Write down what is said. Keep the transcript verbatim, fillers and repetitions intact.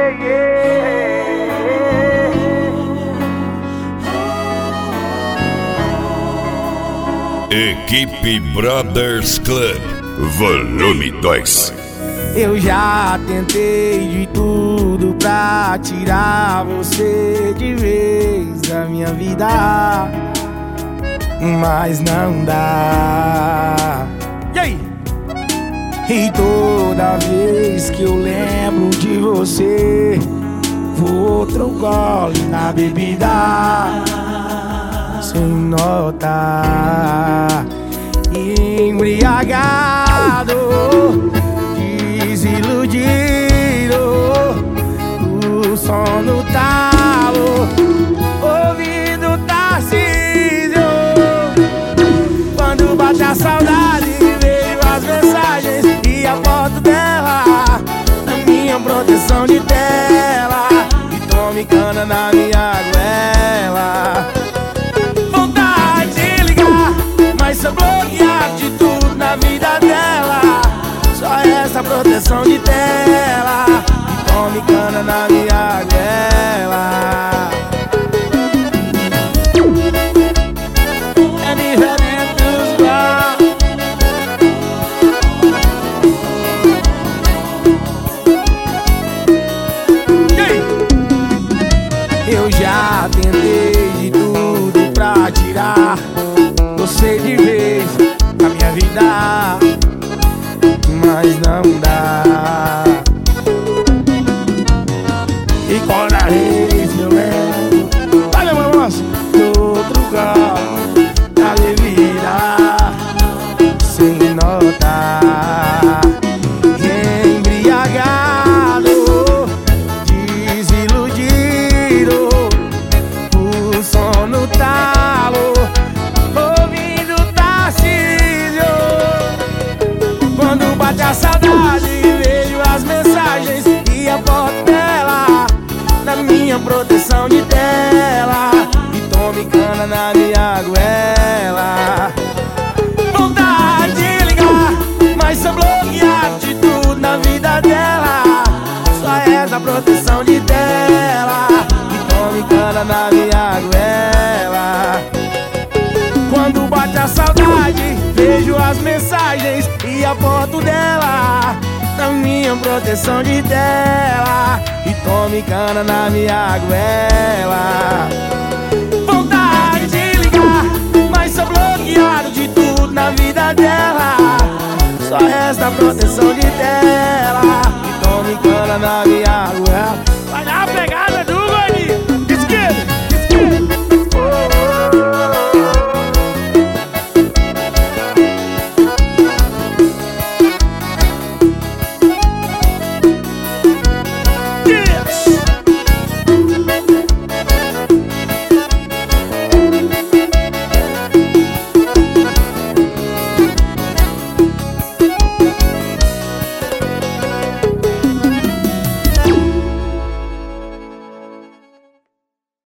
Equipe Brothers Club, volume dois. Eu já tentei de tudo pra tirar você de vez da minha vida, mas não dá. E aí? E toda vez que eu lembro de você, vou outro gole na bebida, sem notar, embriagado, desiludido, o sono talo, ouvido Tarcísio. Quando bate a saudade, vejo as mensagens e a foto dela na minha proteção de tela, e tome cana na minha goela. Vontade de ligar, mas sou bloqueado de tudo na vida dela. Só essa proteção de tela, e tome cana na minha goela. É diferente dos igual. Eu já tentei de tudo pra tirar você de vez da minha vida, mas não dá. E quando a vez eu lembro, vai meu moço, do outro galo da bebida, sem notar, embriagado, desiludido, o sono talo, ouvindo Tarcísio. Quando bate a saudade, vejo as mensagens e a foto dela na minha proteção de tela, e tome cana na minha goela. Vontade de ligar, mas sou bloqueado de tudo na vida dela. Só essa proteção de tela, e tome cana na minha goela. Quando bate a saudade, vejo as mensagens e a foto dela na minha proteção de tela, e tome cana na minha goela. Vontade de ligar, mas sou bloqueado de tudo na vida dela. Só resta proteção de tela,